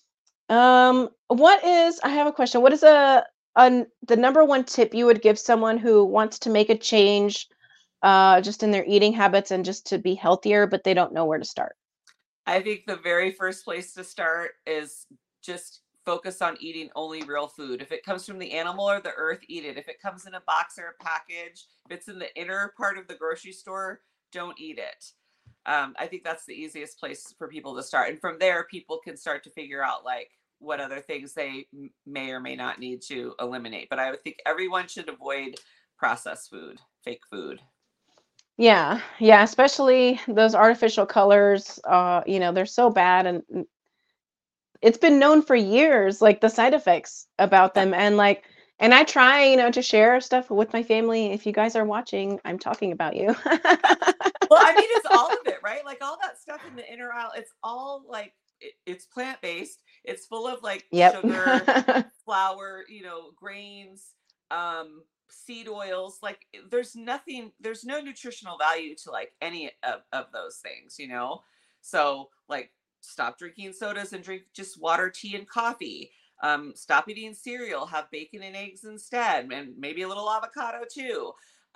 I have a question. What is the number one tip you would give someone who wants to make a change, just in their eating habits and just to be healthier, but they don't know where to start? I think the very first place to start is just focus on eating only real food. If it comes from the animal or the earth, eat it. If it comes in a box or a package, if it's in the inner part of the grocery store, don't eat it. I think that's the easiest place for people to start. And from there, people can start to figure out like what other things they may or may not need to eliminate. But I would think everyone should avoid processed food, fake food. Yeah, yeah, especially those artificial colors, they're so bad, and it's been known for years, like the side effects about Yeah. them. And I try, to share stuff with my family. If you guys are watching, I'm talking about you. Well, I mean, it's all of it, right? Like all that stuff in the inner aisle, it's all like it's plant based. It's full of like Yep. sugar, flour, grains, seed oils. Like there's no nutritional value to like any of those things. So like stop drinking sodas and drink just water, tea, and coffee. Stop eating cereal, have bacon and eggs instead, and maybe a little avocado too.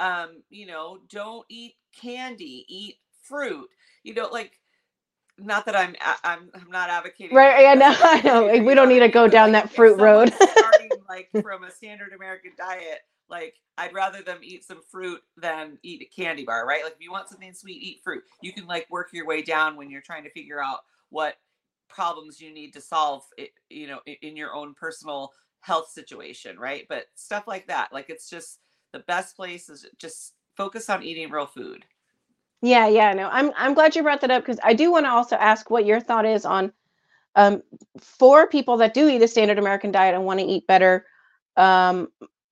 Don't eat candy, eat fruit. Like not that I'm not advocating for Right, you I know, guys to I eat know. candy, Like, or we you know don't what need I to mean. go But down like that if fruit road. someone's starting like from a standard American diet, like I'd rather them eat some fruit than eat a candy bar, right? Like if you want something sweet, eat fruit. You can like work your way down when you're trying to figure out what problems you need to solve, in your own personal health situation, right? But stuff like that, like it's just the best place is just focus on eating real food. Yeah, yeah, no. I'm glad you brought that up, because I do want to also ask what your thought is on, um for people that do eat a standard American diet and want to eat better. Um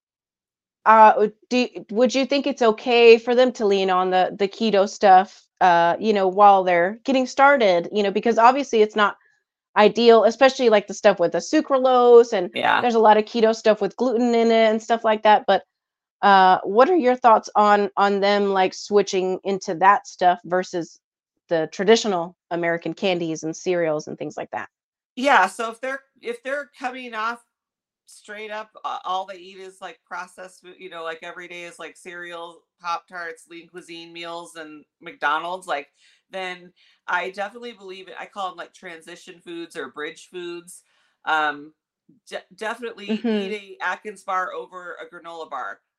would you think it's okay for them to lean on the keto stuff, while they're getting started? Because obviously it's not ideal, especially like the stuff with the sucralose, and Yeah. there's a lot of keto stuff with gluten in it and stuff like that. But what are your thoughts on them like switching into that stuff versus the traditional American candies and cereals and things like that? Yeah, so if they're coming off straight up, all they eat is like processed food, like every day is like cereal, Pop Tarts, lean cuisine meals, and McDonald's, like then I definitely believe it. I call them like transition foods or bridge foods. Um, definitely eat Hmm. a Atkins bar over a granola bar.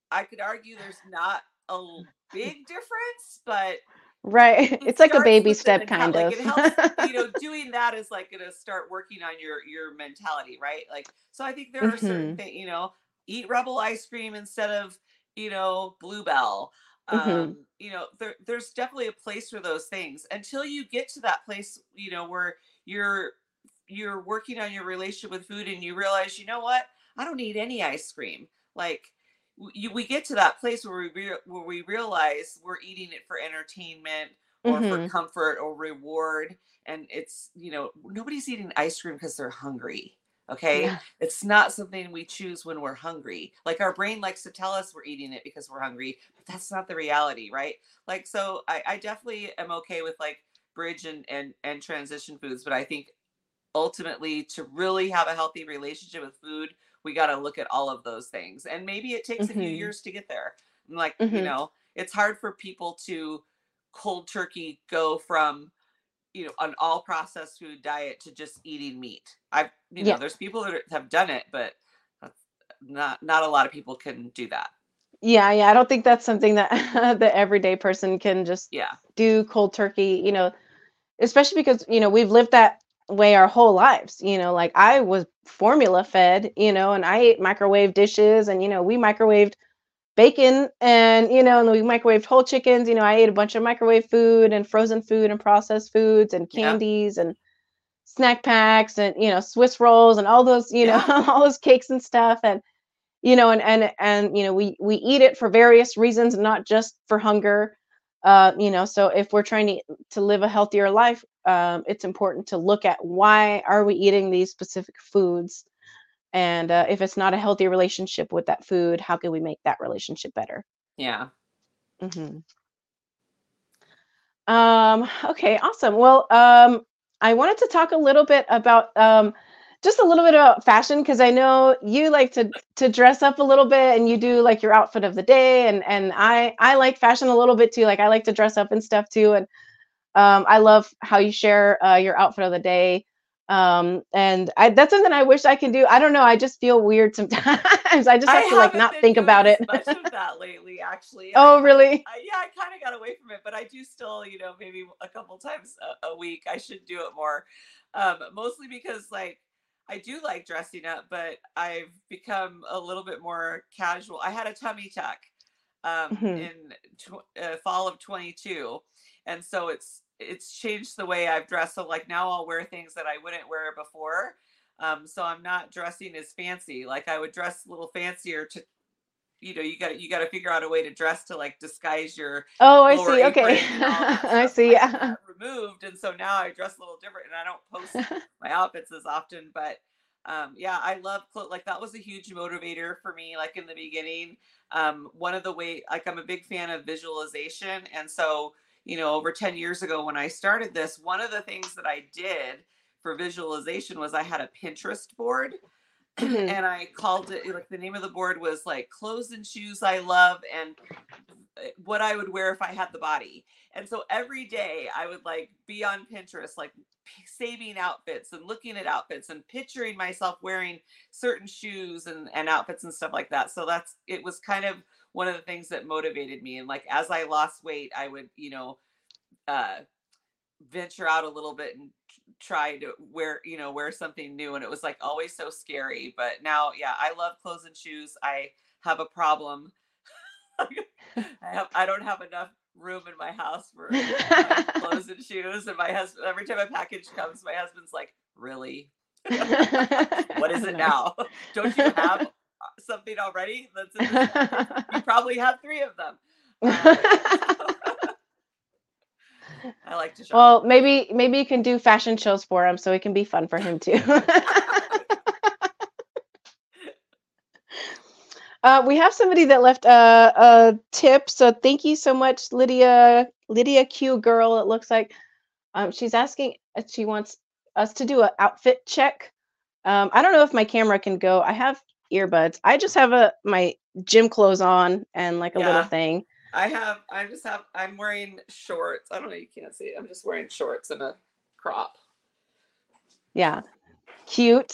I could argue there's not a big difference, but Right. it It's like a starts baby with the step mentality. kind Like of. it helps, doing that is like going to start working on your mentality, right? Like, so I think there are certain Mhm. things, eat Rebel ice cream instead of, Bluebell. Mhm. There's definitely a place for those things until you get to that place, where you're you're working on your relationship with food and you realize, you know what? I don't need any ice cream. Like, we get to that place where where we realize we're eating it for entertainment or for Mhm. comfort or reward, and it's, nobody's eating ice cream because they're hungry. Okay, Yeah. it's not something we choose when we're hungry. Like, our brain likes to tell us we're eating it because we're hungry, but that's not the reality, right? Like, so I definitely am okay with like bridge and transition foods, but I think ultimately, to really have a healthy relationship with food, we got to look at all of those things, and maybe it takes a few Mhm. years to get there. Like, Mhm. it's hard for people to cold turkey go from, an all processed food diet to just eating meat. Yeah. There's people that have done it, but not a lot of people can do that. Yeah, yeah. I don't think that's something that the everyday person can just Yeah. do cold turkey, especially because, we've lived that way our whole lives. Like I was formula fed, and I ate microwave dishes and, we microwaved bacon and, and we microwaved whole chickens. I ate a bunch of microwave food and frozen food and processed foods and Yeah. candies and snack packs and, Swiss rolls and all those, Yeah. all those cakes and stuff. And we eat it for various reasons, not just for hunger. So if we're trying to live a healthier life, it's important to look at why are we eating these specific foods, and if it's not a healthy relationship with that food, how can we make that relationship better? Yeah. Hmm. Okay, awesome. Well, I wanted to talk a little bit about just a little bit about fashion because I know you like to dress up a little bit and you do like your outfit of the day, and I like fashion a little bit too. Like I like to dress up and stuff too, and I love how you share your outfit of the day. And that's something I wish I could do. I don't know. I just feel weird sometimes. I just I have to like haven't not been think doing about as it. much of that lately, actually. Oh, really? Yeah, I kind of got away from it, but I do still, maybe a couple times a week. I should do it more. Mostly because, like, I do like dressing up, but I've become a little bit more casual. I had a tummy tuck Hmm. in fall of 22, and so it's changed the way I've dressed. So, like, now I'll wear things that I wouldn't wear before. So I'm not dressing as fancy. Like, I would dress a little fancier to, you got to figure out a way to dress to like disguise your Oh, I lower see. Okay. apron and all that I stuff. see. I had Yeah. that removed, and so now I dress a little different, and I don't post my outfits as often. But yeah, I love clothes. Like, that was a huge motivator for me. Like, in the beginning, one of the way, like, I'm a big fan of visualization, and so, over 10 years ago when I started this, one of the things that I did for visualization was I had a Pinterest board. Hmm. And I called it, like, the name of the board was like clothes and shoes I love and what I would wear if I had the body. And so every day I would like be on Pinterest, like saving outfits and looking at outfits and picturing myself wearing certain shoes and outfits and stuff like that. So it was kind of one of the things that motivated me. And like, as I lost weight, I would, uh, venture out a little bit and try to wear something new, and it was like always so scary. But now, yeah, I love clothes and shoes. I have a problem. I don't have enough room in my house for my clothes and shoes, and my husband, every time a package comes, my husband's like, really? What is it Nice. now? Don't you have something already that's in this package? You probably have three of them. So I like to shop. Well, maybe you can do fashion shows for him so it can be fun for him too. We have somebody that left a tip, so thank you so much, Lydia. Lydia Q girl, it looks like. She's asking if she wants us to do an outfit check. I don't know if my camera can go. I have earbuds. I just have my gym clothes on and like a little Yeah. thing. I'm wearing shorts. I don't know, you can't see it. I'm just wearing shorts and a crop. Yeah, cute.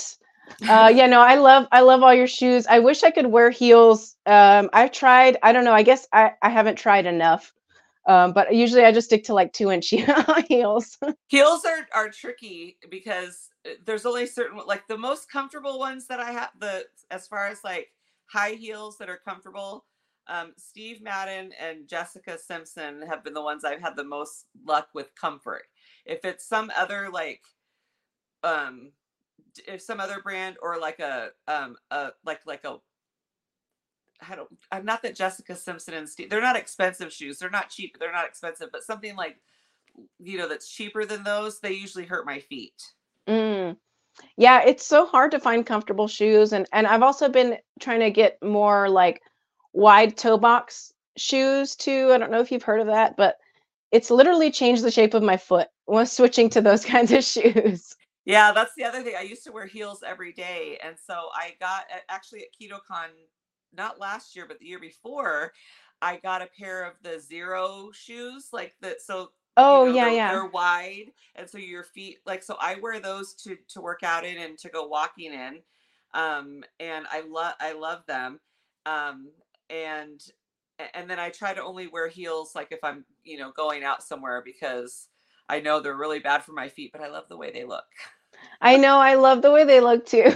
Yeah, no, I love all your shoes. I wish I could wear heels. I've tried. I don't know. I guess I haven't tried enough. But usually I just stick to like 2 inch heels. Heels are tricky because there's only certain, like the most comfortable ones that I have, the as far as like high heels that are comfortable. Steve Madden and Jessica Simpson have been the ones I've had the most luck with comfort. If it's some other um if some other brand or like a I don't, I'm not that Jessica Simpson and Steve, they're not expensive shoes. They're not cheap, they're not expensive, but something like, that's cheaper than those, they usually hurt my feet. Mm. Yeah, it's so hard to find comfortable shoes, and I've also been trying to get more like wide toe box shoes too. I don't know if you've heard of that, but it's literally changed the shape of my foot when switching to those kinds of shoes. Yeah, that's the other thing. I used to wear heels every day. And so I got actually at KetoCon, not last year, but the year before, I got a pair of the Zero shoes, like the, so, Oh, yeah, yeah. they're wide. And so your feet, like, so I wear those to work out in and to go walking in. And I love them. Um, and, and then I try to only wear heels, like if I'm, going out somewhere because I know they're really bad for my feet, but I love the way they look. I know, I love the way they look too.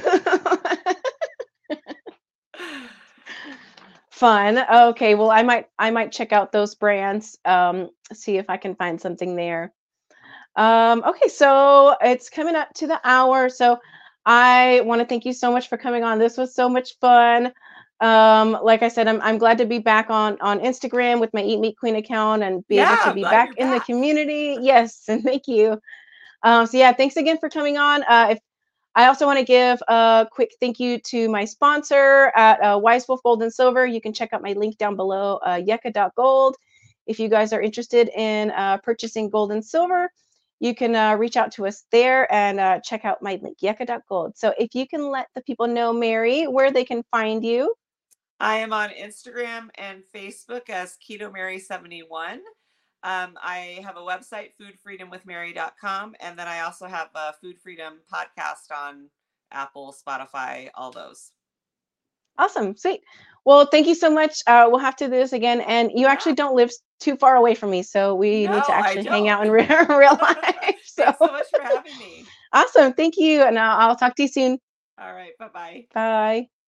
Fun. Okay, well, I might check out those brands, see if I can find something there. Okay, so it's coming up to the hour, so I want to thank you so much for coming on. This was so much fun. Like I said, I'm glad to be back on Instagram with my Eat Meat Queen account and be able Yeah, to I'm be glad back you're in the back. community. Yes, and thank you. So yeah, thanks again for coming on. If I also want to give a quick thank you to my sponsor at Wise Wolf Gold and Silver. You can check out my link down below, yucca.gold. If you guys are interested in purchasing gold and silver, you can reach out to us there and check out my link, yucca.gold. So if you can let the people know, Mary, where they can find you. I am on Instagram and Facebook as Keto Mary 71. I have a website, foodfreedomwithmary.com, and then I also have a Food Freedom podcast on Apple, Spotify, all those. Awesome, sweet. Well, thank you so much. We'll have to do this again. And you Yeah. actually don't live too far away from me, so we need to No, I actually hang don't. out in real life. So Thanks so much for having me. awesome. Thank you. And I'll talk to you soon. All right. Bye bye. Bye.